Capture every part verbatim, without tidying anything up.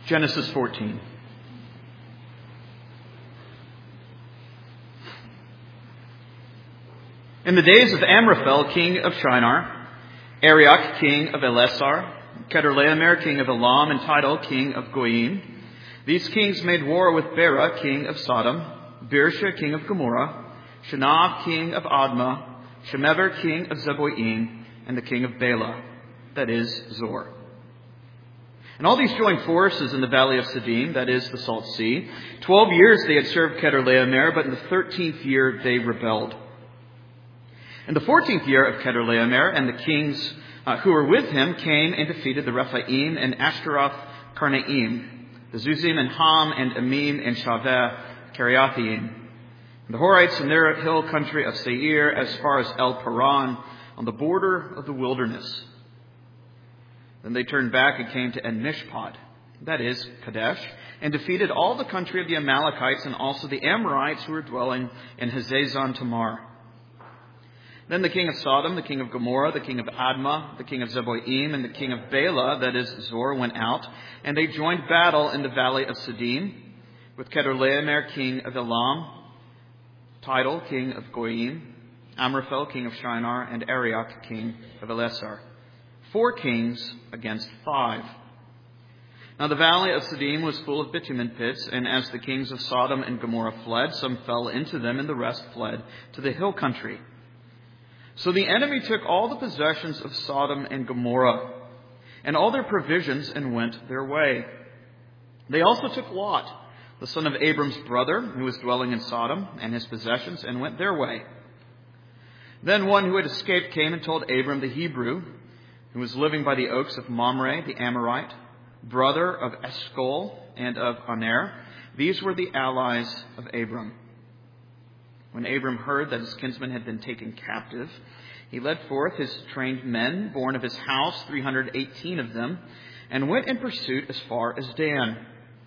Genesis fourteen. In the days of Amraphel, king of Shinar, Arioch, king of Ellasar, Chedorlaomer, king of Elam, and Tidal, king of Goyim, these kings made war with Bera, king of Sodom, Birsha, king of Gomorrah, Shanav, king of Admah, Shemeber, king of Zeboim, and the king of Bela, that is, Zor. And all these joined forces in the valley of Siddim, that is, the Salt Sea. Twelve years they had served Chedorlaomer, but in the thirteenth year they rebelled. In the fourteenth year of Chedorlaomer, and the kings uh, who were with him came and defeated the Rephaim and Ashtaroth Karnaim, the Zuzim and Ham and Amim and Shaveh Kiriathaim, and the Horites in their hill country of Seir as far as El Paran, on the border of the wilderness. Then they turned back and came to En-Mishpat, that is, Kadesh, and defeated all the country of the Amalekites and also the Amorites who were dwelling in Hazazon Tamar. Then the king of Sodom, the king of Gomorrah, the king of Admah, the king of Zeboim, and the king of Bela, that is, Zor, went out, and they joined battle in the valley of Siddim with Chedorlaomer, king of Elam, Tidal, king of Goyim, Amraphel, king of Shinar, and Arioch, king of Ellasar. Four kings against five. Now the valley of Siddim was full of bitumen pits, and as the kings of Sodom and Gomorrah fled, some fell into them, and the rest fled to the hill country. So the enemy took all the possessions of Sodom and Gomorrah, and all their provisions, and went their way. They also took Lot, the son of Abram's brother, who was dwelling in Sodom, and his possessions, and went their way. Then one who had escaped came and told Abram the Hebrew, who was living by the oaks of Mamre, the Amorite, brother of Eshcol and of Aner. These were the allies of Abram. When Abram heard that his kinsman had been taken captive, he led forth his trained men, born of his house, three hundred eighteen of them, and went in pursuit as far as Dan.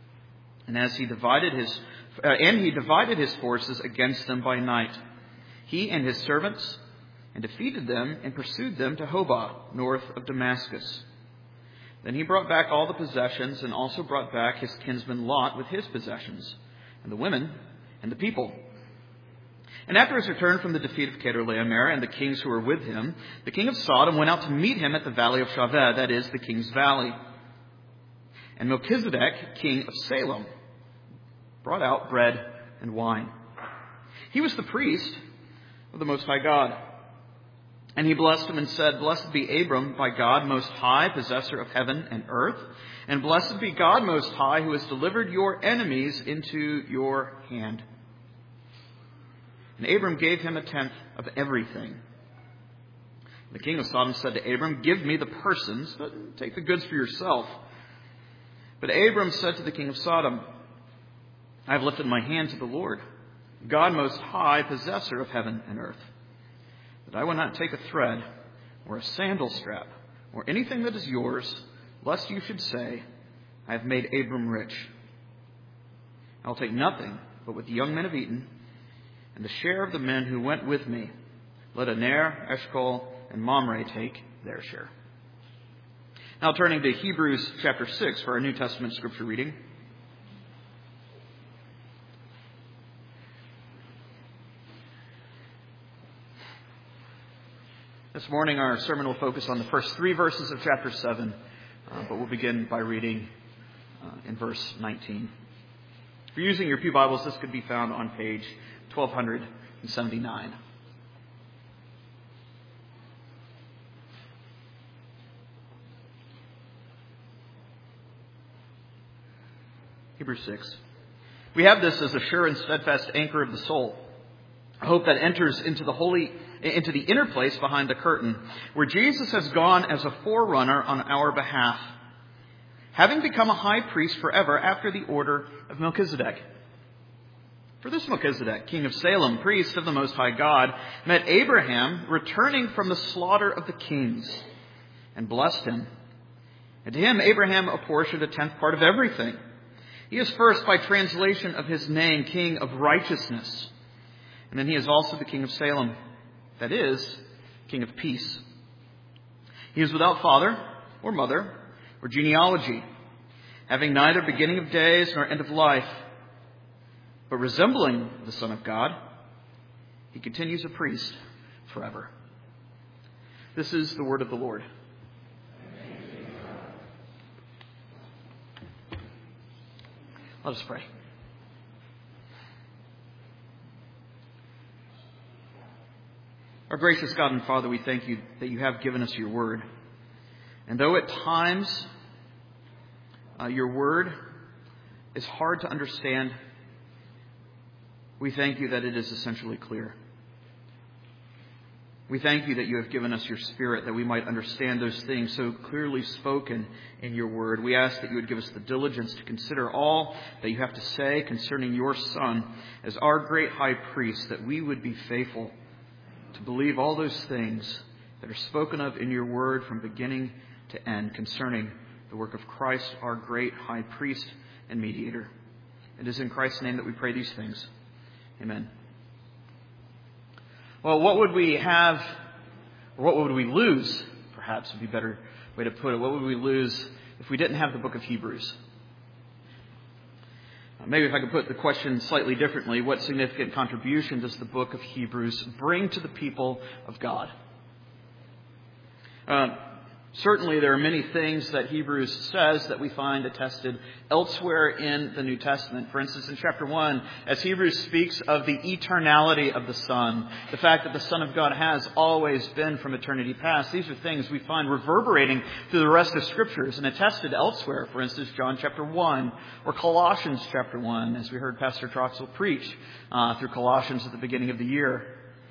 And as he divided his, uh, and he divided his forces against them by night, he and his servants, and defeated them and pursued them to Hobah, north of Damascus. Then he brought back all the possessions, and also brought back his kinsman Lot with his possessions, and the women, and the people. And after his return from the defeat of Chedorlaomer and the kings who were with him, the king of Sodom went out to meet him at the valley of Shaveh, that is, the king's valley. And Melchizedek, king of Salem, brought out bread and wine. He was the priest of the Most High God. And he blessed him and said, Blessed be Abram by God Most High, possessor of heaven and earth. And blessed be God Most High, who has delivered your enemies into your hand. And Abram gave him a tenth of everything. The king of Sodom said to Abram, Give me the persons, but take the goods for yourself. But Abram said to the king of Sodom, I have lifted my hand to the Lord, God Most High, possessor of heaven and earth, that I will not take a thread or a sandal strap or anything that is yours, lest you should say, I have made Abram rich. I will take nothing but what the young men have eaten, and the share of the men who went with me. Let Aner, Eshcol, and Mamre take their share. Now turning to Hebrews chapter six for our New Testament scripture reading. This morning our sermon will focus on the first three verses of chapter seven, uh, but we'll begin by reading uh, in verse nineteen. If you're using your pew Bibles, this could be found on page twelve seventy-nine. Hebrews six. We have this as a sure and steadfast anchor of the soul, a hope that enters into the holy, into the inner place behind the curtain, where Jesus has gone as a forerunner on our behalf, having become a high priest forever after the order of Melchizedek. For this Melchizedek, king of Salem, priest of the Most High God, met Abraham returning from the slaughter of the kings, and blessed him. And to him Abraham apportioned a tenth part of everything. He is first, by translation of his name, King of Righteousness. And then he is also the King of Salem, that is, King of Peace. He is without father or mother or genealogy, having neither beginning of days nor end of life, but resembling the Son of God, he continues a priest forever. This is the word of the Lord. Let us pray. Our gracious God and Father, we thank you that you have given us your word. And though at times uh, your word is hard to understand, we thank you that it is essentially clear. We thank you that you have given us your Spirit that we might understand those things so clearly spoken in your word. We ask that you would give us the diligence to consider all that you have to say concerning your Son as our great high priest, that we would be faithful to believe all those things that are spoken of in your word from beginning to end concerning the work of Christ, our great high priest and mediator. It is in Christ's name that we pray these things. Amen. Well, what would we have, or what would we lose, perhaps would be a better way to put it. What would we lose if we didn't have the book of Hebrews? Uh, maybe if I could put the question slightly differently, what significant contribution does the book of Hebrews bring to the people of God? Uh, Certainly there are many things that Hebrews says that we find attested elsewhere in the New Testament. For instance, in chapter one, as Hebrews speaks of the eternality of the Son, the fact that the Son of God has always been from eternity past, these are things we find reverberating through the rest of Scriptures and attested elsewhere. For instance, John chapter one or Colossians chapter one, as we heard Pastor Troxel preach uh, through Colossians at the beginning of the year.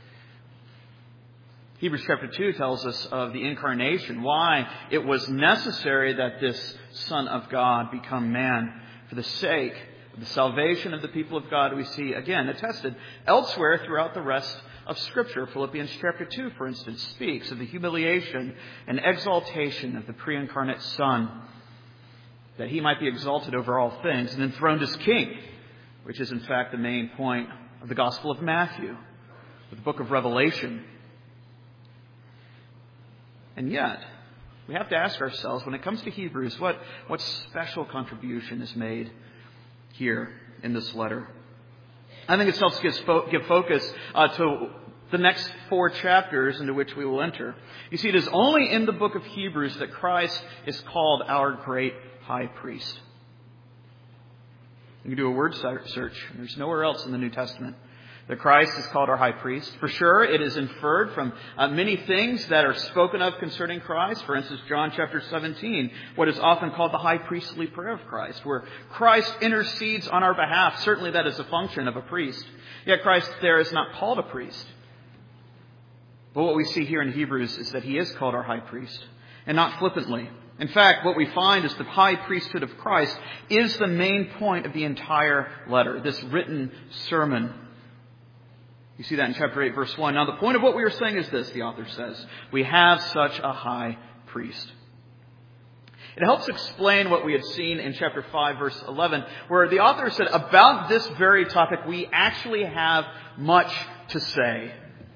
Hebrews chapter two tells us of the incarnation, why it was necessary that this Son of God become man for the sake of the salvation of the people of God. We see, again, attested elsewhere throughout the rest of Scripture. Philippians chapter two, for instance, speaks of the humiliation and exaltation of the pre-incarnate Son, that he might be exalted over all things and enthroned as King, which is in fact the main point of the Gospel of Matthew, the book of Revelation. And yet, we have to ask ourselves, when it comes to Hebrews, what, what special contribution is made here in this letter? I think it helps give, give focus uh, to the next four chapters into which we will enter. You see, it is only in the book of Hebrews that Christ is called our great high priest. You can do a word search. There's nowhere else in the New Testament that Christ is called our high priest. For sure, it is inferred from uh, many things that are spoken of concerning Christ. For instance, John chapter seventeen, what is often called the high priestly prayer of Christ, where Christ intercedes on our behalf. Certainly that is a function of a priest. Yet Christ there is not called a priest. But what we see here in Hebrews is that he is called our high priest, and not flippantly. In fact, what we find is the high priesthood of Christ is the main point of the entire letter, this written sermon. You see that in chapter eight, verse one. Now, the point of what we are saying is this, the author says. We have such a high priest. It helps explain what we had seen in chapter five, verse eleven, where the author said, about this very topic, we actually have much to say.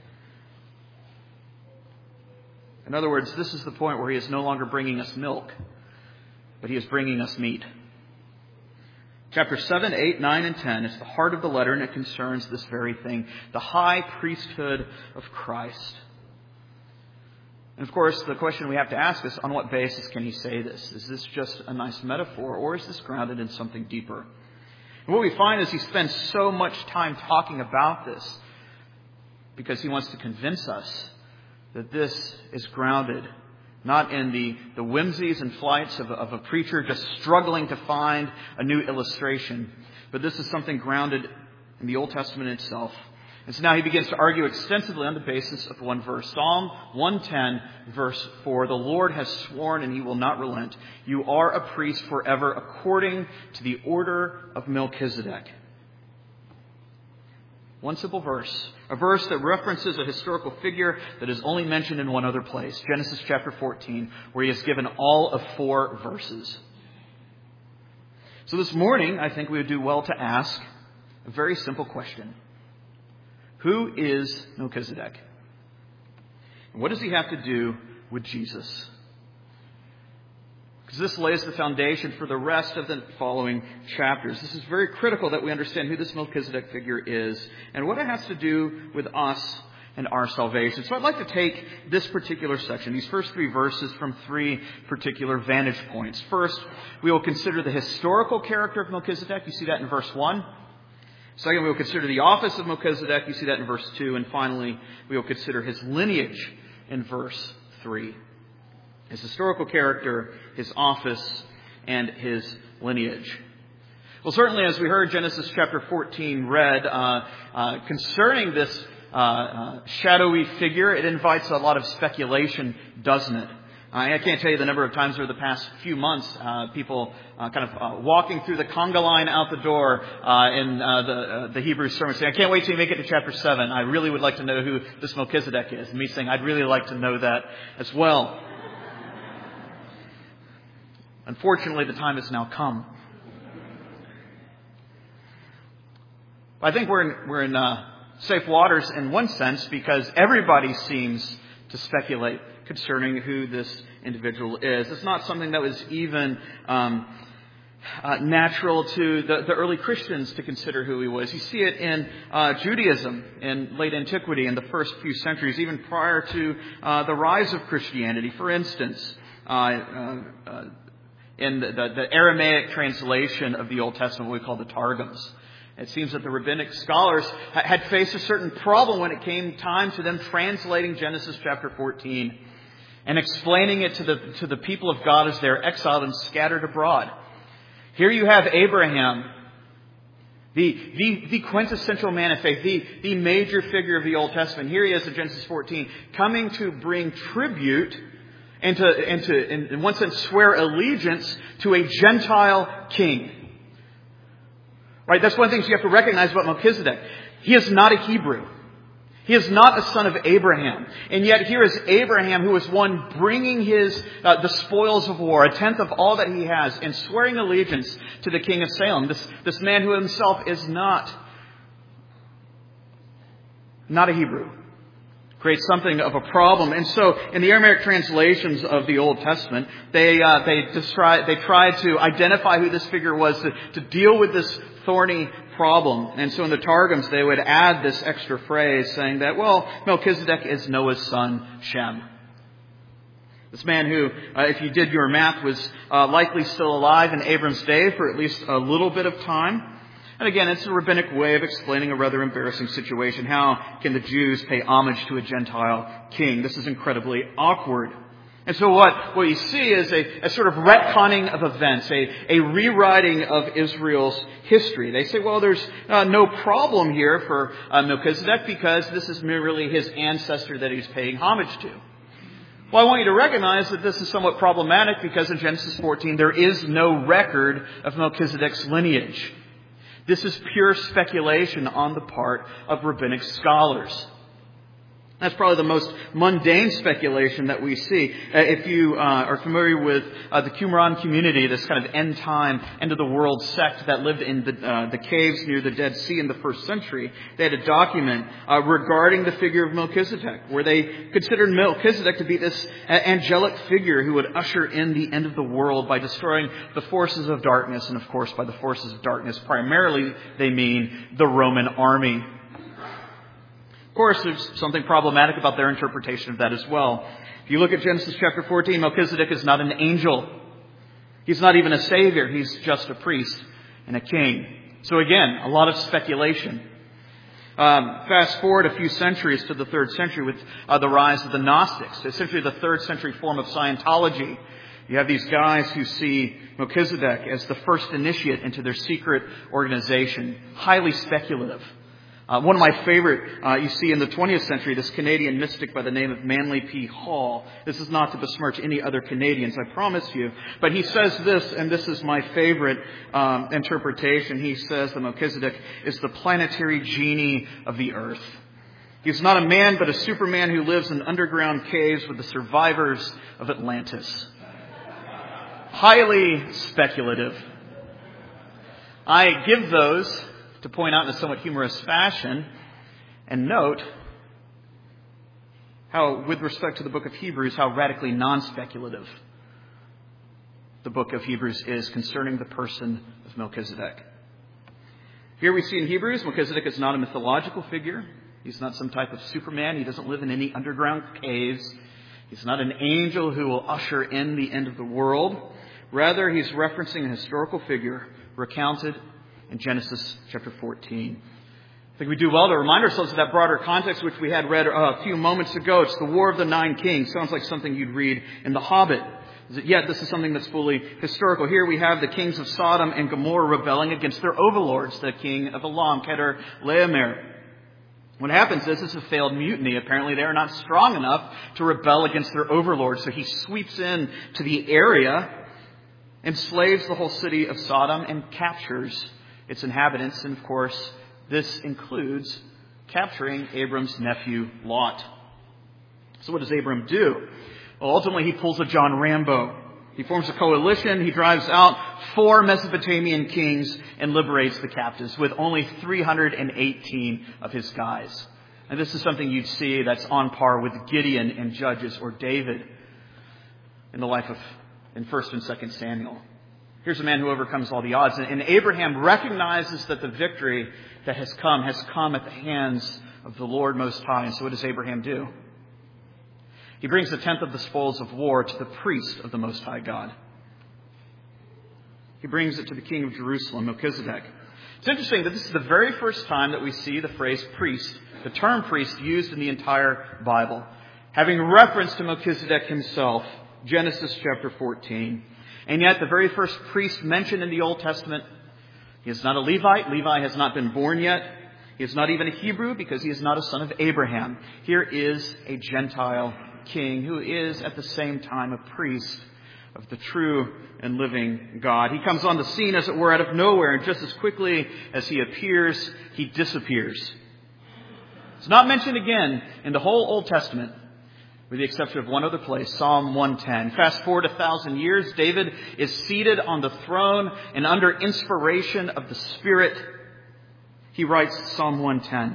In other words, this is the point where he is no longer bringing us milk, but he is bringing us meat. Chapter seven, eight, nine, and ten is the heart of the letter, and it concerns this very thing, the high priesthood of Christ. And of course, the question we have to ask is, on what basis can he say this? Is this just a nice metaphor, or is this grounded in something deeper? And what we find is he spends so much time talking about this because he wants to convince us that this is grounded not in the, the whimsies and flights of a, of a preacher just struggling to find a new illustration. But this is something grounded in the Old Testament itself. And so now he begins to argue extensively on the basis of one verse. Psalm one ten, verse four. The Lord has sworn and he will not relent. You are a priest forever according to the order of Melchizedek. One simple verse. A verse that references a historical figure that is only mentioned in one other place. Genesis chapter fourteen, where he has given all of four verses. So this morning, I think we would do well to ask a very simple question. Who is Melchizedek? And what does he have to do with Jesus? because this lays the foundation for the rest of the following chapters. This is very critical that we understand who this Melchizedek figure is and what it has to do with us and our salvation. So I'd like to take this particular section, these first three verses, from three particular vantage points. First, we will consider the historical character of Melchizedek. You see that in verse one. Second, we will consider the office of Melchizedek. You see that in verse two. And finally, we will consider his lineage in verse three. His historical character, his office, and his lineage. Well, certainly as we heard Genesis chapter fourteen read, uh, uh, concerning this uh, uh, shadowy figure, it invites a lot of speculation, doesn't it? I can't tell you the number of times over the past few months, uh, people uh, kind of uh, walking through the conga line out the door uh, in uh, the uh, the Hebrew sermon saying, I can't wait till you make it to chapter seven. I really would like to know who this Melchizedek is. And me saying, I'd really like to know that as well. Unfortunately, the time has now come. I think we're in, we're in uh, safe waters in one sense because everybody seems to speculate concerning who this individual is. It's not something that was even um, uh, natural to the, the early Christians to consider who he was. You see it in uh, Judaism in late antiquity, in the first few centuries, even prior to uh, the rise of Christianity. For instance, uh, uh, uh, in the, the, the Aramaic translation of the Old Testament, what we call the Targums. It seems that the rabbinic scholars had faced a certain problem when it came time to them translating Genesis chapter fourteen and explaining it to the to the people of God as they're exiled and scattered abroad. Here you have Abraham, the, the, the quintessential man of faith, the, the major figure of the Old Testament. Here he is in Genesis fourteen, coming to bring tribute and to, and to in, in one sense, swear allegiance to a Gentile king. Right? That's one of the things you have to recognize about Melchizedek. He is not a Hebrew. He is not a son of Abraham. And yet here is Abraham, who is one bringing his uh, the spoils of war, a tenth of all that he has, and swearing allegiance to the king of Salem. This, this man who himself is not, not a Hebrew. Creates something of a problem. And so in the Aramaic translations of the Old Testament, they uh, they describe, they tried to identify who this figure was to, to deal with this thorny problem. And so in the Targums, they would add this extra phrase saying that, well, Melchizedek is Noah's son, Shem. This man who, uh, if you did your math, was uh, likely still alive in Abram's day for at least a little bit of time. And again, it's a rabbinic way of explaining a rather embarrassing situation. How can the Jews pay homage to a Gentile king? This is incredibly awkward. And so what, what you see is a, a sort of retconning of events, a, a rewriting of Israel's history. They say, well, there's uh, no problem here for uh, Melchizedek because this is merely his ancestor that he's paying homage to. Well, I want you to recognize that this is somewhat problematic because in Genesis fourteen, there is no record of Melchizedek's lineage. This is pure speculation on the part of rabbinic scholars. That's probably the most mundane speculation that we see. Uh, if you uh, are familiar with uh, the Qumran community, this kind of end-time, end-of-the-world sect that lived in the, uh, the caves near the Dead Sea in the first century, they had a document uh, regarding the figure of Melchizedek, where they considered Melchizedek to be this uh, angelic figure who would usher in the end of the world by destroying the forces of darkness. And of course, by the forces of darkness, primarily they mean the Roman army. Of course, there's something problematic about their interpretation of that as well. If you look at Genesis chapter fourteen, Melchizedek is not an angel. He's not even a savior. He's just a priest and a king. So again, a lot of speculation. Um, fast forward a few centuries to the third century with uh, the rise of the Gnostics, essentially the third century form of Scientology. You have these guys who see Melchizedek as the first initiate into their secret organization. Highly speculative. Uh, one of my favorite, uh, you see in the twentieth century, this Canadian mystic by the name of Manly P. Hall. This is not to besmirch any other Canadians, I promise you. But he says this, and this is my favorite um, interpretation. He says that Melchizedek is the planetary genie of the earth. He's not a man, but a superman who lives in underground caves with the survivors of Atlantis. Highly speculative. I give those to point out in a somewhat humorous fashion and note how, with respect to the book of Hebrews, how radically non-speculative the book of Hebrews is concerning the person of Melchizedek. Here we see in Hebrews, Melchizedek is not a mythological figure. He's not some type of Superman. He doesn't live in any underground caves. He's not an angel who will usher in the end of the world. Rather, he's referencing a historical figure recounted in Genesis chapter fourteen. I think we do well to remind ourselves of that broader context which we had read a few moments ago. It's the War of the Nine Kings. Sounds like something you'd read in The Hobbit. Yet this is something that's fully historical. Here we have the kings of Sodom and Gomorrah rebelling against their overlords, the king of Elam, Kedorlaomer. What happens is this is a failed mutiny. Apparently they are not strong enough to rebel against their overlords. So he sweeps in to the area, enslaves the whole city of Sodom, and captures its inhabitants. And of course, this includes capturing Abram's nephew, Lot. So what does Abram do? Well, ultimately he pulls a John Rambo. He forms a coalition. He drives out four Mesopotamian kings and liberates the captives with only three hundred eighteen of his guys. And this is something you'd see that's on par with Gideon in Judges or David in the life of, in First and Second Samuel. Here's a man who overcomes all the odds. And Abraham recognizes that the victory that has come has come at the hands of the Lord Most High. And so what does Abraham do? He brings a tenth of the spoils of war to the priest of the Most High God. He brings it to the king of Jerusalem, Melchizedek. It's interesting that this is the very first time that we see the phrase priest, the term priest, used in the entire Bible, having reference to Melchizedek himself, Genesis chapter fourteen. And yet the very first priest mentioned in the Old Testament, he is not a Levite. Levi has not been born yet. He is not even a Hebrew because he is not a son of Abraham. Here is a Gentile king who is at the same time a priest of the true and living God. He comes on the scene, as it were, out of nowhere, and just as quickly as he appears, he disappears. It's not mentioned again in the whole Old Testament, with the exception of one other place, Psalm one ten. Fast forward a thousand years, David is seated on the throne, and under inspiration of the Spirit, he writes Psalm one ten.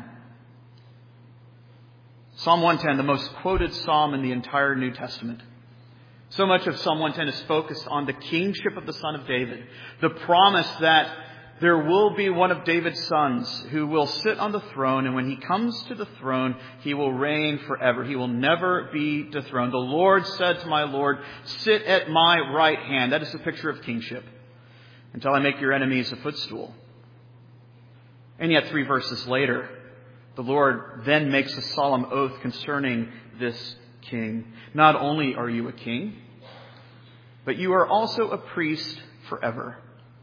Psalm one ten, the most quoted psalm in the entire New Testament. So much of Psalm one ten is focused on the kingship of the Son of David. The promise that there will be one of David's sons who will sit on the throne, and when he comes to the throne, he will reign forever. He will never be dethroned. The Lord said to my Lord, sit at my right hand. That is a picture of kingship. Until I make your enemies a footstool. And yet three verses later, the Lord then makes a solemn oath concerning this king. Not only are you a king, but you are also a priest forever.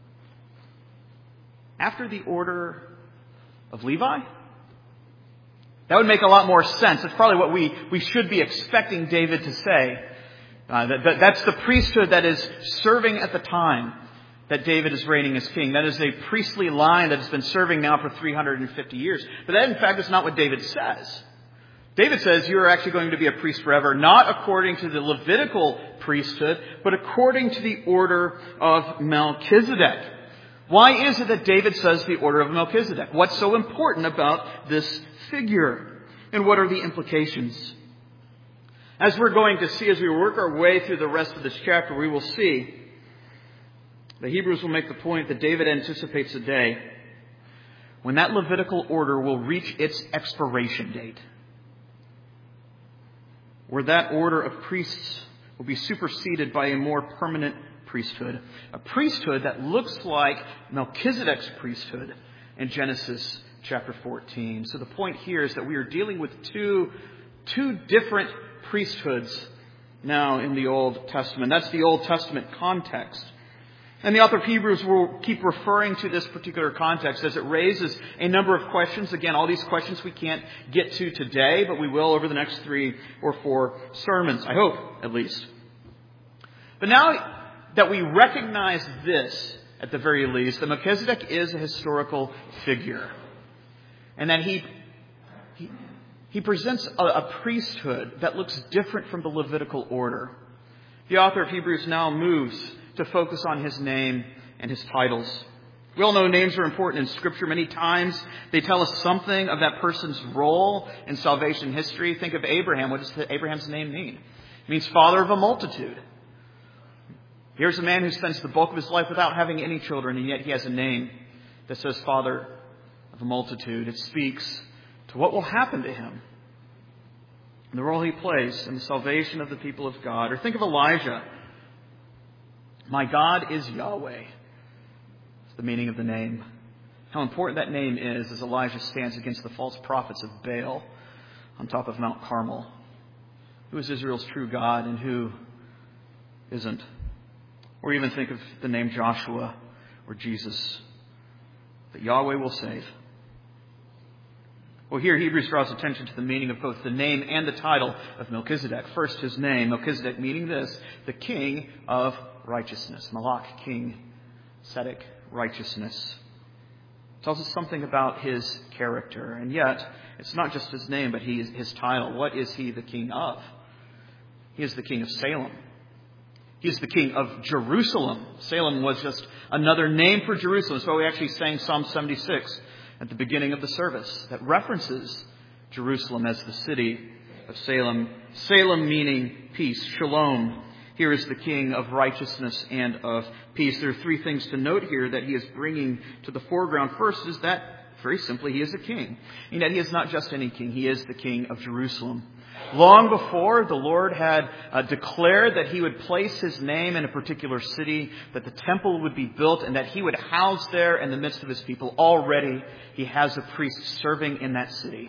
After the order of Levi? That would make a lot more sense. It's probably what we, we should be expecting David to say. Uh, that, that, that's the priesthood that is serving at the time that David is reigning as king. That is a priestly line that has been serving now for three hundred fifty years. But that, in fact, is not what David says. David says you are actually going to be a priest forever, not according to the Levitical priesthood, but according to the order of Melchizedek. Why is it that David says the order of Melchizedek? What's so important about this figure? And what are the implications? As we're going to see, as we work our way through the rest of this chapter, we will see the Hebrews will make the point that David anticipates a day when that Levitical order will reach its expiration date, where that order of priests will be superseded by a more permanent priesthood, a priesthood that looks like Melchizedek's priesthood in Genesis chapter fourteen. So the point here is that we are dealing with two, two different priesthoods now in the Old Testament. That's the Old Testament context. And the author of Hebrews will keep referring to this particular context as it raises a number of questions. Again, all these questions we can't get to today, but we will over the next three or four sermons, I hope, at least. But now that we recognize this, at the very least, that Melchizedek is a historical figure, and that he he, he presents a, a priesthood that looks different from the Levitical order, the author of Hebrews now moves to focus on his name and his titles. We all know names are important in Scripture. Many times they tell us something of that person's role in salvation history. Think of Abraham. What does Abraham's name mean? It means father of a multitude. Here's a man who spends the bulk of his life without having any children, and yet he has a name that says Father of a Multitude. It speaks to what will happen to him, and the role he plays in the salvation of the people of God. Or think of Elijah. My God is Yahweh. It's the meaning of the name. How important that name is as Elijah stands against the false prophets of Baal on top of Mount Carmel. Who is Israel's true God and who isn't? Or even think of the name Joshua or Jesus, that Yahweh will save. Well, here Hebrews draws attention to the meaning of both the name and the title of Melchizedek. First, his name, Melchizedek, meaning this, the King of Righteousness. Malach, King, Tzedek, righteousness. Tells us something about his character. And yet, it's not just his name, but he is his title. What is he the king of? He is the king of Salem. He is the king of Jerusalem. Salem was just another name for Jerusalem. So we actually sang Psalm seventy-six at the beginning of the service that references Jerusalem as the city of Salem. Salem meaning peace, shalom. Here is the king of righteousness and of peace. There are three things to note here that he is bringing to the foreground. First is that, very simply, he is a king. And yet he is not just any king. He is the king of Jerusalem. Long before, the Lord had uh, declared that he would place his name in a particular city, that the temple would be built, and that he would house there in the midst of his people. Already, he has a priest serving in that city.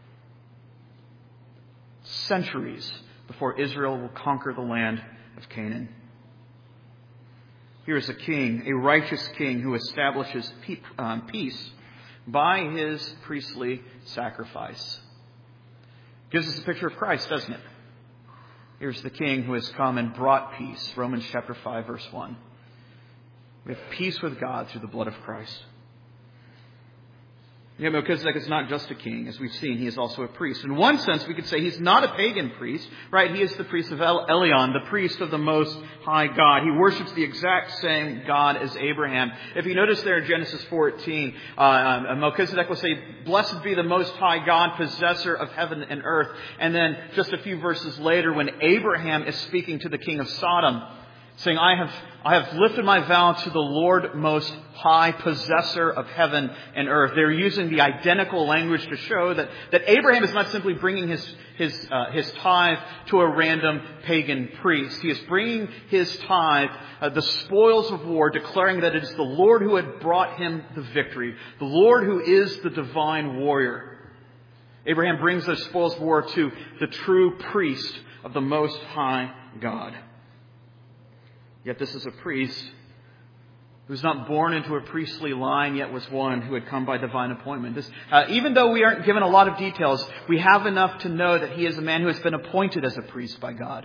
Centuries before Israel will conquer the land of Canaan. Here is a king, a righteous king who establishes peace by his priestly sacrifice. Gives us a picture of Christ, doesn't it? Here's the king who has come and brought peace. Romans chapter five, verse one. We have peace with God through the blood of Christ. Yet Melchizedek is not just a king. As we've seen, he is also a priest. In one sense, we could say he's not a pagan priest, right? He is the priest of El- Elion, the priest of the Most High God. He worships the exact same God as Abraham. If you notice there in Genesis fourteen, uh, Melchizedek will say, "Blessed be the Most High God, possessor of heaven and earth." And then just a few verses later, when Abraham is speaking to the king of Sodom, saying, I have, I have lifted my vow to the Lord Most High, possessor of heaven and earth. They're using the identical language to show that, that Abraham is not simply bringing his, his, uh, his tithe to a random pagan priest. He is bringing his tithe, uh, the spoils of war, declaring that it is the Lord who had brought him the victory. The Lord who is the divine warrior. Abraham brings those spoils of war to the true priest of the Most High God. Yet this is a priest who was not born into a priestly line, yet was one who had come by divine appointment. This, uh, even though we aren't given a lot of details, we have enough to know that he is a man who has been appointed as a priest by God.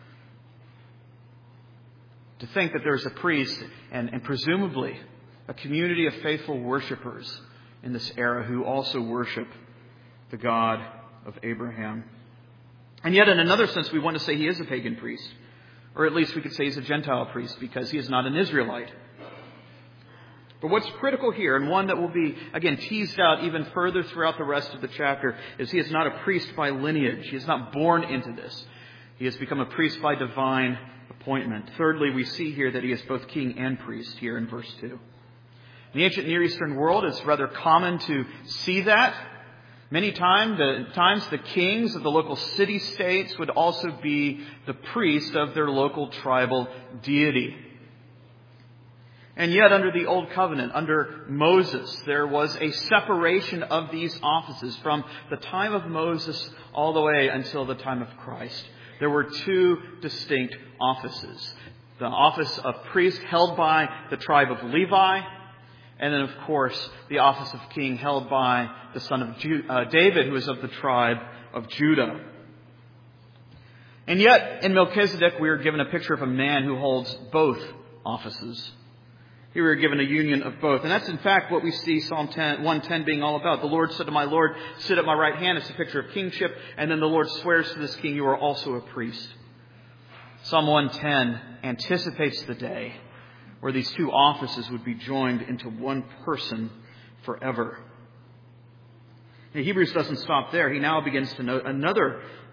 To think that there is a priest and, and presumably a community of faithful worshipers in this era who also worship the God of Abraham. And yet in another sense, we want to say he is a pagan priest. Or at least we could say he's a Gentile priest because he is not an Israelite. But what's critical here, and one that will be, again, teased out even further throughout the rest of the chapter, is he is not a priest by lineage. He is not born into this. He has become a priest by divine appointment. Thirdly, we see here that he is both king and priest here in verse two. In the ancient Near Eastern world, it's rather common to see that. Many time, the, times the kings of the local city-states would also be the priest of their local tribal deity. And yet under the Old Covenant, under Moses, there was a separation of these offices from the time of Moses all the way until the time of Christ. There were two distinct offices. The office of priest held by the tribe of Levi, and then, of course, the office of king held by the son of Ju- uh, David, who is of the tribe of Judah. And yet, in Melchizedek, we are given a picture of a man who holds both offices. Here we are given a union of both. And that's, in fact, what we see Psalm one ten being all about. The Lord said to my Lord, sit at my right hand. It's a picture of kingship. And then the Lord swears to this king, you are also a priest. Psalm one ten anticipates the day where these two offices would be joined into one person forever. And Hebrews doesn't stop there. He now begins to note another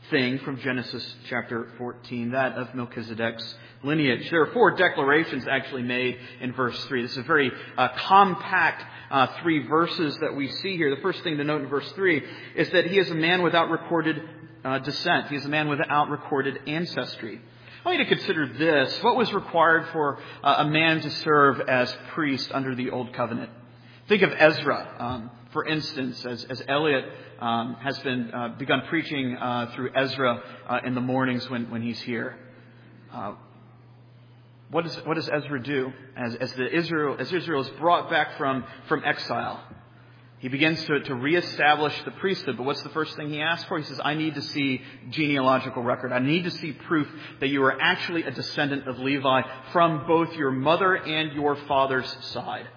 thing from Genesis chapter fourteen, that of Melchizedek's lineage. There are four declarations actually made in verse three. This is a very uh, compact uh, three verses that we see here. The first thing to note in verse three is that he is a man without recorded uh, descent. He is a man without recorded ancestry. I want you to consider this. What was required for uh, a man to serve as priest under the Old Covenant? Think of Ezra, um, for instance, as, as Elliot um, has been uh, begun preaching uh, through Ezra uh, in the mornings when, when he's here. Uh, what, does, what does Ezra do as, as, the Israel, as Israel is brought back from, from exile? He begins to, to reestablish the priesthood. But what's the first thing he asks for? He says, I need to see genealogical record. I need to see proof that you are actually a descendant of Levi from both your mother and your father's side.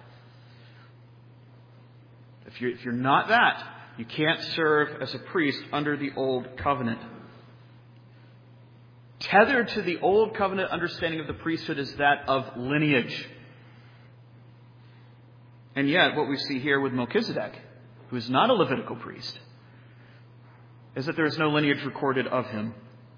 If you're, if you're not that, you can't serve as a priest under the Old Covenant. Tethered to the Old Covenant understanding of the priesthood is that of lineage. And yet, what we see here with Melchizedek, who is not a Levitical priest, is that there is no lineage recorded of him.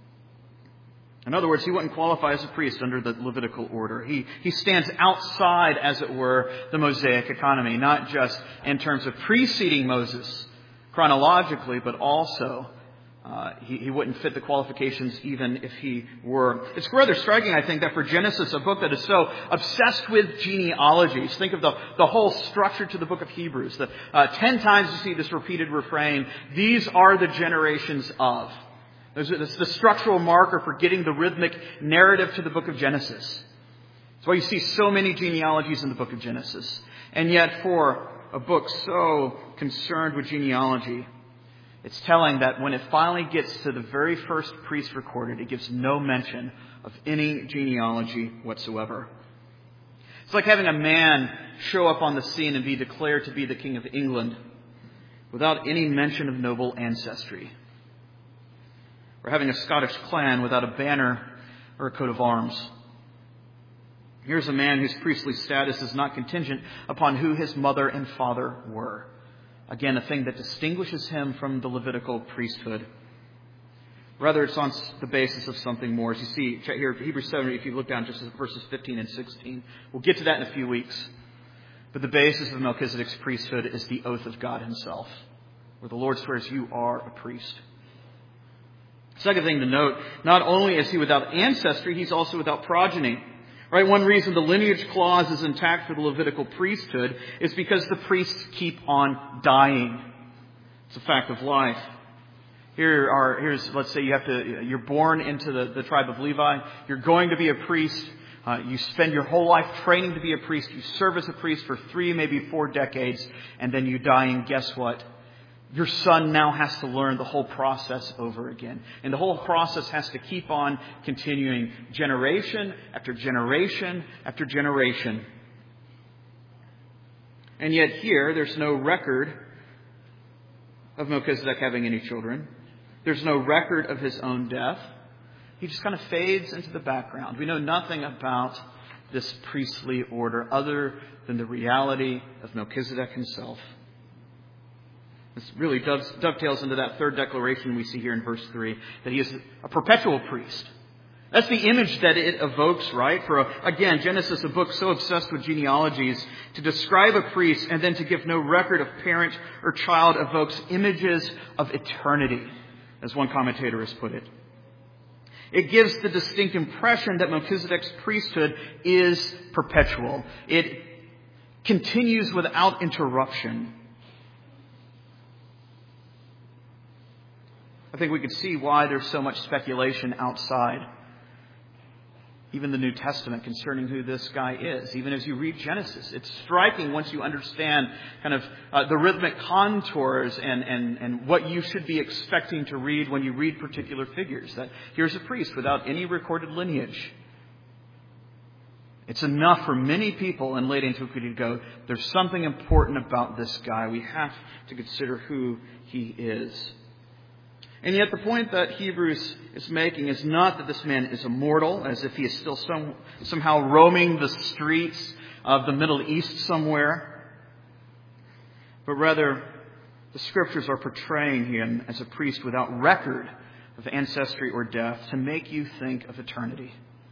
In other words, he wouldn't qualify as a priest under the Levitical order. He, he stands outside, as it were, the Mosaic economy, not just in terms of preceding Moses chronologically, but also uh, he, he wouldn't fit the qualifications even if he were. It's rather striking, I think, that for Genesis, a book that is so obsessed with genealogies, think of the, the whole structure to the book of Hebrews. The, uh, ten times you see this repeated refrain, these are the generations of. It's the structural marker for getting the rhythmic narrative to the book of Genesis. That's why you see so many genealogies in the book of Genesis. And yet for a book so concerned with genealogy, it's telling that when it finally gets to the very first priest recorded, it gives no mention of any genealogy whatsoever. It's like having a man show up on the scene and be declared to be the King of England without any mention of noble ancestry. Or having a Scottish clan without a banner or a coat of arms. Here's a man whose priestly status is not contingent upon who his mother and father were. Again, a thing that distinguishes him from the Levitical priesthood. Rather, it's on the basis of something more. As you see here, Hebrews seven, if you look down just at verses fifteen and sixteen. We'll get to that in a few weeks. But the basis of Melchizedek's priesthood is the oath of God himself, where the Lord swears, you are a priest. Second thing to note, not only is he without ancestry, he's also without progeny. Right? One reason the lineage clause is intact for the Levitical priesthood is because the priests keep on dying. It's a fact of life. Here are, here's, let's say you have to, you're born into the, the tribe of Levi. You're going to be a priest. Uh, you spend your whole life training to be a priest. You serve as a priest for three, maybe four decades, and then you die, and guess what? Your son now has to learn the whole process over again. And the whole process has to keep on continuing generation after generation after generation. And yet here, there's no record of Melchizedek having any children. There's no record of his own death. He just kind of fades into the background. We know nothing about this priestly order other than the reality of Melchizedek himself. This really dovetails into that third declaration we see here in verse three, that he is a perpetual priest. That's the image that it evokes, right? For, a, again, Genesis, a book so obsessed with genealogies, to describe a priest and then to give no record of parent or child evokes images of eternity, as one commentator has put it. It gives the distinct impression that Melchizedek's priesthood is perpetual. It continues without interruption. I think we can see why there's so much speculation outside even the New Testament concerning who this guy is. Even as you read Genesis, it's striking once you understand kind of uh, the rhythmic contours and, and, and what you should be expecting to read when you read particular figures. That here's a priest without any recorded lineage. It's enough for many people in late antiquity to go, there's something important about this guy. We have to consider who he is. And yet the point that Hebrews is making is not that this man is immortal, as if he is still some, somehow roaming the streets of the Middle East somewhere. But rather, the Scriptures are portraying him as a priest without record of ancestry or death to make you think of eternity.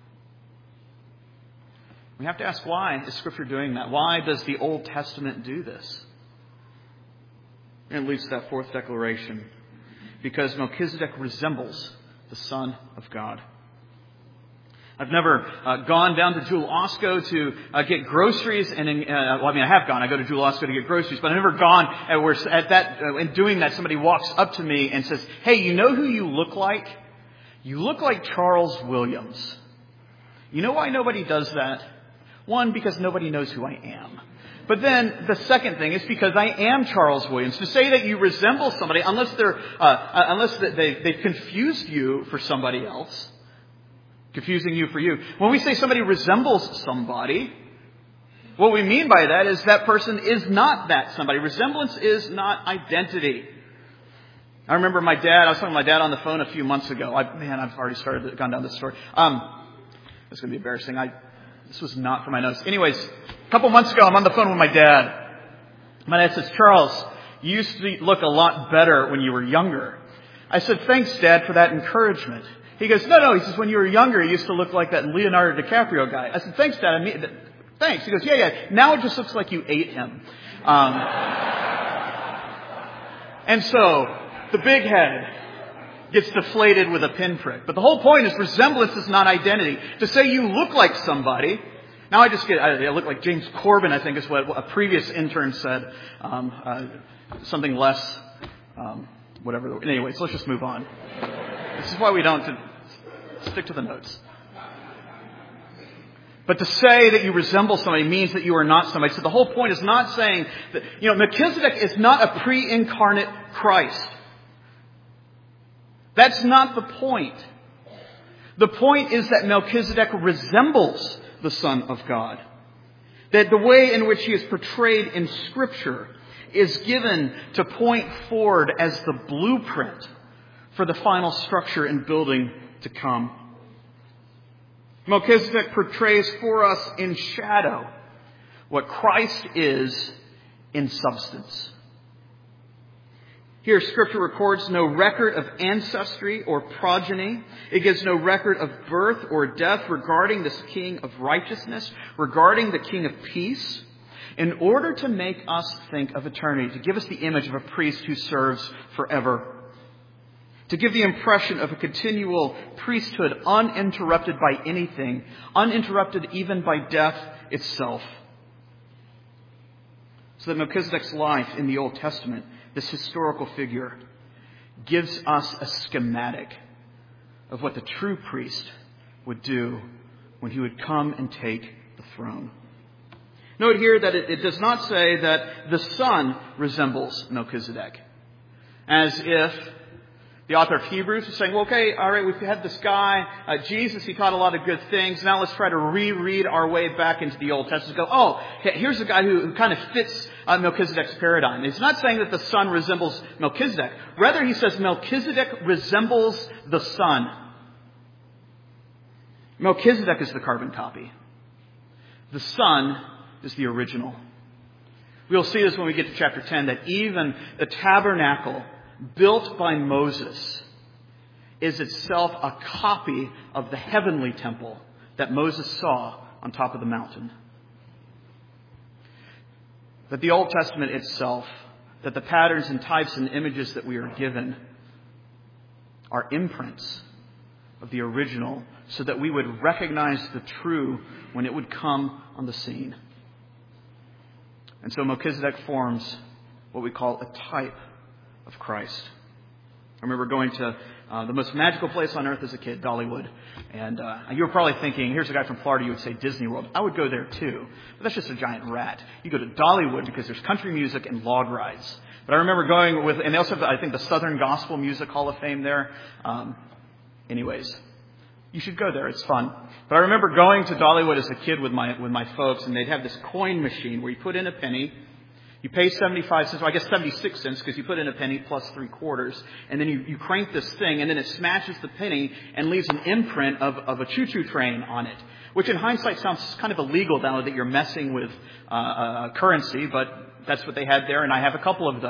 We have to ask, why is Scripture doing that? Why does the Old Testament do this? And it leads to that fourth declaration. Because Melchizedek resembles the Son of God. I've never uh, gone down to Jewel Osco to uh, get groceries, and in, uh, well, I mean, I have gone. I go to Jewel Osco to get groceries, but I've never gone uh, where at that. Uh, in doing that, somebody walks up to me and says, "Hey, you know who you look like? You look like Charles Williams." You know why nobody does that? One, because nobody knows who I am. But then the second thing is because I am Charles Williams. To say that you resemble somebody, unless they're uh, unless they they've confused you for somebody else. Confusing you for you. When we say somebody resembles somebody, what we mean by that is that person is not that somebody. Resemblance is not identity. I remember my dad, I was talking to my dad on the phone a few months ago. I, man, I've already started, gone down this story. Um, it's going to be embarrassing. I, this was not for my notes. Anyways, a couple months ago, I'm on the phone with my dad. My dad says, "Charles, you used to look a lot better when you were younger." I said, "Thanks, Dad, for that encouragement." He goes, no, no. He says, "When you were younger, you used to look like that Leonardo DiCaprio guy." I said, "Thanks, Dad. I mean, thanks." He goes, yeah, yeah. Now it just looks like you ate him. Um, and so the big head gets deflated with a pinprick. But the whole point is resemblance is not identity. To say you look like somebody. Now I just get, I, I look like James Corbin, I think is what a previous intern said. Um, uh, something less, um, whatever. Anyway, so let's just move on. This is why we don't stick to the notes. But to say that you resemble somebody means that you are not somebody. So the whole point is not saying that, you know, Melchizedek is not a pre-incarnate Christ. That's not the point. The point is that Melchizedek resembles the Son of God. That the way in which he is portrayed in Scripture is given to point forward as the blueprint for the final structure and building to come. Melchizedek portrays for us in shadow what Christ is in substance. Here, Scripture records no record of ancestry or progeny. It gives no record of birth or death regarding this King of righteousness, regarding the King of peace, in order to make us think of eternity, to give us the image of a priest who serves forever. To give the impression of a continual priesthood uninterrupted by anything, uninterrupted even by death itself. So that Melchizedek's life in the Old Testament, this historical figure, gives us a schematic of what the true priest would do when he would come and take the throne. Note here that it, it does not say that the Son resembles Melchizedek, as if the author of Hebrews is saying, well, okay, all right, we've had this guy, uh, Jesus, he taught a lot of good things. Now let's try to reread our way back into the Old Testament. Go, oh, here's a guy who, who kind of fits uh, Melchizedek's paradigm. He's not saying that the Son resembles Melchizedek. Rather, he says Melchizedek resembles the Son. Melchizedek is the carbon copy. The Son is the original. We'll see this when we get to chapter ten, that even the tabernacle built by Moses is itself a copy of the heavenly temple that Moses saw on top of the mountain. That the Old Testament itself, that the patterns and types and images that we are given are imprints of the original, so that we would recognize the true when it would come on the scene. And so Melchizedek forms what we call a type of Christ. I remember going to uh, the most magical place on earth as a kid, Dollywood. And uh, you were probably thinking, here's a guy from Florida, you would say Disney World. I would go there too. But that's just a giant rat. You go to Dollywood because there's country music and log rides. But I remember going with, and they also have, I think, the Southern Gospel Music Hall of Fame there. Um, anyways, you should go there. It's fun. But I remember going to Dollywood as a kid with my with my folks, and they'd have this coin machine where you put in a penny. You pay seventy-five cents, well, I guess seventy-six cents, because you put in a penny plus three quarters, and then you, you crank this thing, and then it smashes the penny and leaves an imprint of, of a choo-choo train on it, which in hindsight sounds kind of illegal now that you're messing with uh, uh, currency, but that's what they had there, and I have a couple of those.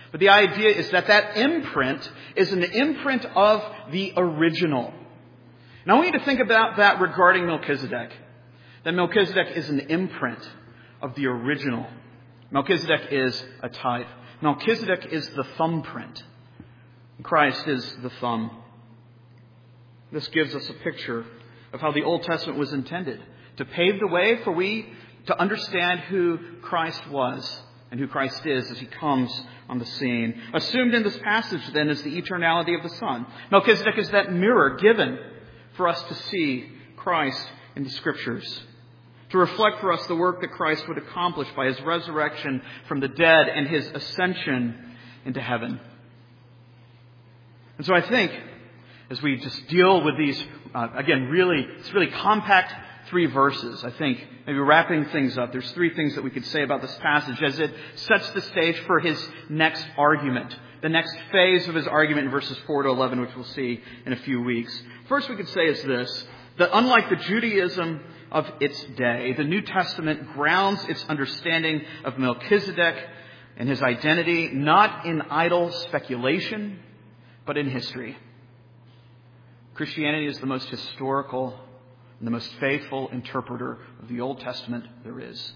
But the idea is that that imprint is an imprint of the original. Now I want you to think about that regarding Melchizedek. That Melchizedek is an imprint of the original. Melchizedek is a type. Melchizedek is the thumbprint. Christ is the thumb. This gives us a picture of how the Old Testament was intended to pave the way for we to understand who Christ was and who Christ is as he comes on the scene. Assumed in this passage, then, is the eternality of the Son. Melchizedek is that mirror given for us to see Christ in the Scriptures, to reflect for us the work that Christ would accomplish by his resurrection from the dead and his ascension into heaven. And so I think, as we just deal with these, uh, again, really, it's really compact three verses. I think maybe wrapping things up, there's three things that we could say about this passage as it sets the stage for his next argument, the next phase of his argument in verses four to eleven, which we'll see in a few weeks. First, we could say is this, that unlike the Judaism of its day, the New Testament grounds its understanding of Melchizedek and his identity not in idle speculation, but in history. Christianity is the most historical and the most faithful interpreter of the Old Testament there is.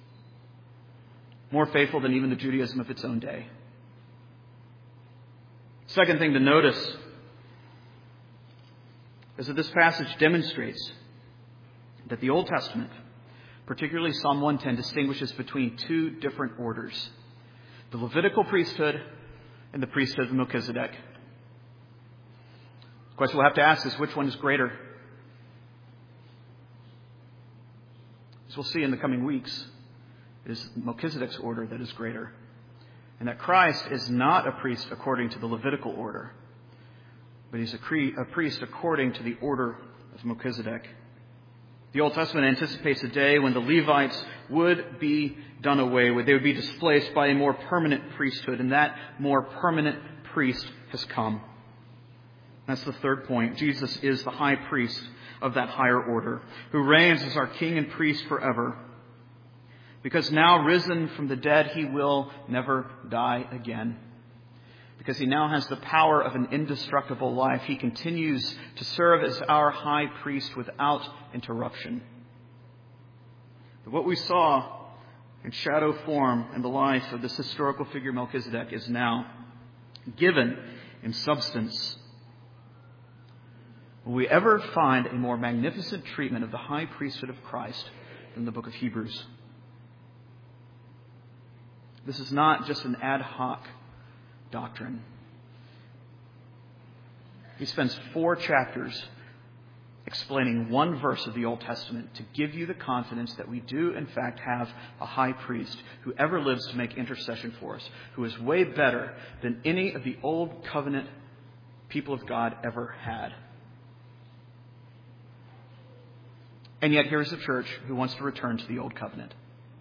More faithful than even the Judaism of its own day. Second thing to notice is that this passage demonstrates that the Old Testament, particularly Psalm one ten, distinguishes between two different orders. The Levitical priesthood and the priesthood of Melchizedek. The question we'll have to ask is, which one is greater? As we'll see in the coming weeks, it is Melchizedek's order that is greater. And that Christ is not a priest according to the Levitical order, but he's a, cre- a priest according to the order of Melchizedek. The Old Testament anticipates a day when the Levites would be done away with. They would be displaced by a more permanent priesthood, and that more permanent priest has come. That's the third point. Jesus is the high priest of that higher order, who reigns as our king and priest forever. Because now risen from the dead, he will never die again. Because he now has the power of an indestructible life, he continues to serve as our high priest without interruption. But what we saw in shadow form in the life of this historical figure Melchizedek is now given in substance. Will we ever find a more magnificent treatment of the high priesthood of Christ than the book of Hebrews? This is not just an ad hoc doctrine. He spends four chapters explaining one verse of the Old Testament to give you the confidence that we do, in fact, have a high priest who ever lives to make intercession for us, who is way better than any of the Old Covenant people of God ever had. And yet here's a church who wants to return to the Old Covenant.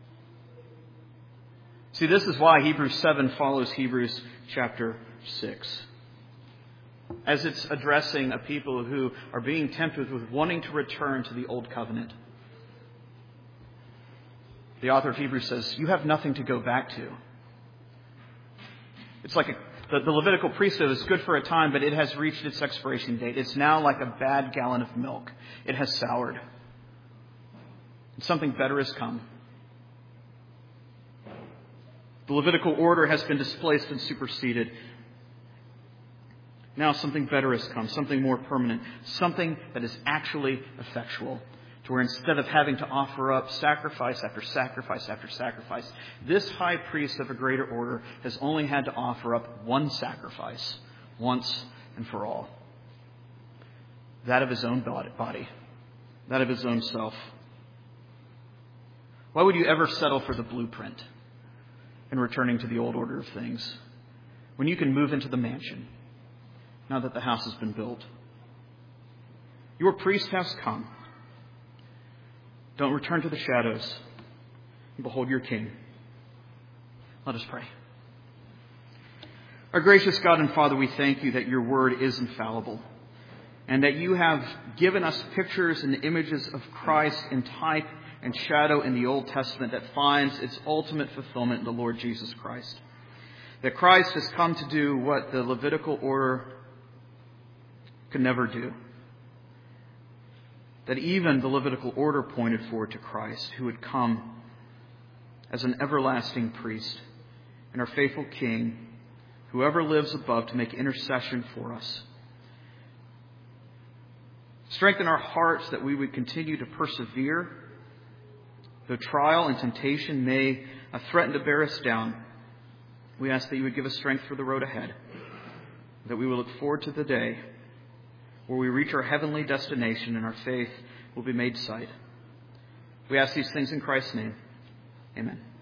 See, this is why Hebrews seven follows Hebrews chapter six. As it's addressing a people who are being tempted with wanting to return to the Old Covenant. The author of Hebrews says, you have nothing to go back to. It's like a, the, the Levitical priesthood is good for a time, but it has reached its expiration date. It's now like a bad gallon of milk. It has soured. And something better has come. The Levitical order has been displaced and superseded. Now something better has come, something more permanent, something that is actually effectual. To where instead of having to offer up sacrifice after sacrifice after sacrifice, this high priest of a greater order has only had to offer up one sacrifice, once and for all. That of his own body, that of his own self. Why would you ever settle for the blueprint in returning to the old order of things when you can move into the mansion now that the house has been built? Your priest has come. Don't return to the shadows and behold your King. Let us pray. Our gracious God and Father, we thank you that your word is infallible and that you have given us pictures and images of Christ in type and shadow in the Old Testament that finds its ultimate fulfillment in the Lord Jesus Christ. That Christ has come to do what the Levitical order could never do. That even the Levitical order pointed forward to Christ, who would come as an everlasting priest and our faithful King, whoever lives above, to make intercession for us. Strengthen our hearts that we would continue to persevere, though trial and temptation may uh, threaten to bear us down. We ask that you would give us strength for the road ahead, that we will look forward to the day where we reach our heavenly destination and our faith will be made sight. We ask these things in Christ's name. Amen.